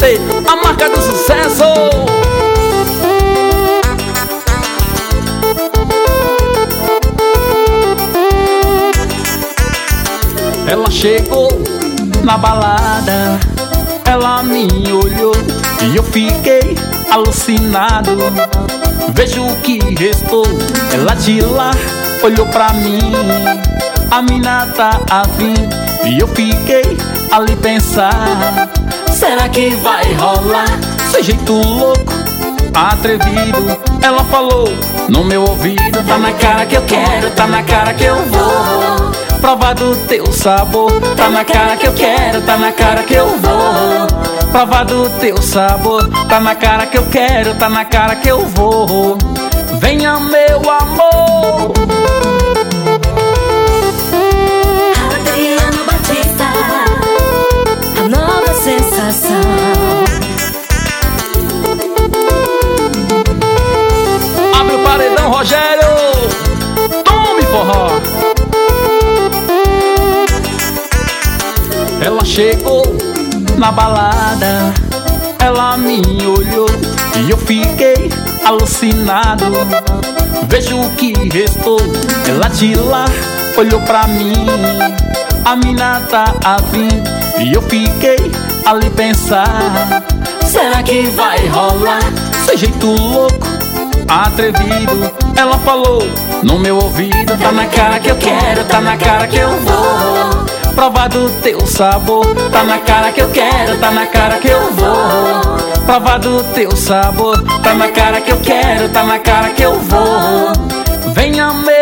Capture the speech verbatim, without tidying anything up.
você, a marca do sucesso. Ela chegou na balada, ela me olhou e eu fiquei alucinado. Vejo o que restou, ela de lá olhou pra mim. A mina tá afim e eu fiquei ali pensar: será que vai rolar? Seu jeito louco, atrevido. Ela falou no meu ouvido: tá na cara que eu quero, tá na cara que eu vou provar do teu sabor. Tá na cara que eu quero, tá na cara que eu vou provar do teu sabor. Tá na cara que eu quero, tá na cara que eu vou. Venha, meu amor. Adriano Batista, a nova sensação. Abre o paredão, Rogério. Tome forró. Ela chegou na balada, ela me olhou e eu fiquei alucinado. Vejo o que restou, ela de lá olhou pra mim. A mina tá afim e eu fiquei ali pensar: será que vai rolar? Seu jeito louco, atrevido. Ela falou no meu ouvido: tá na cara que eu quero, tá na cara que eu vou provar do teu sabor. Tá na cara que eu quero, tá na cara que eu vou provar do teu sabor. Tá na cara que eu quero, tá na cara que eu vou. Venha, meu